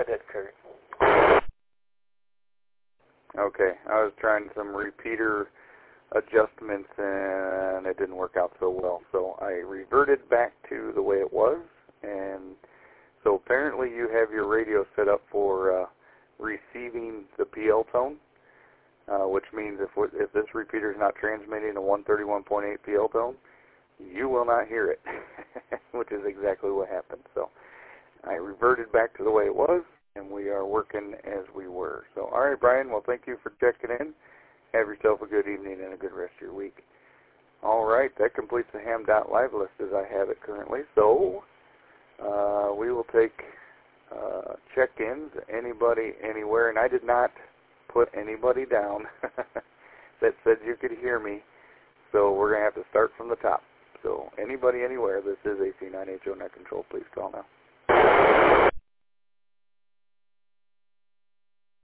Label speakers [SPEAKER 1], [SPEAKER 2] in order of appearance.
[SPEAKER 1] Redhead Kurt.
[SPEAKER 2] Okay, I was trying some repeater adjustments and it didn't work out so well. So I reverted back to the way it was, and so apparently you have your radio set up for receiving the PL tone, which means if this repeater is not transmitting a 131.8 PL tone, you will not hear it, which is exactly what happened. So I reverted back to the way it was, and we are working as we were. So, all right, Brian, well, thank you for checking in. Have yourself a good evening and a good rest of your week. All right, that completes the ham.live list as I have it currently. So we will take check-ins, anybody, anywhere, and I did not put anybody down that said you could hear me, so we're going to have to start from the top. So anybody, anywhere, this is AC9HO Net Control. Please call now.